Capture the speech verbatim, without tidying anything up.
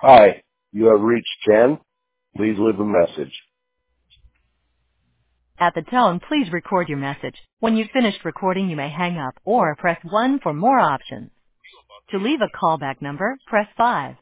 Hi, you have reached Ken. Please leave a message. At the tone, please record your message. When you've finished recording, you may hang up or press one for more options. To leave a callback number, press five.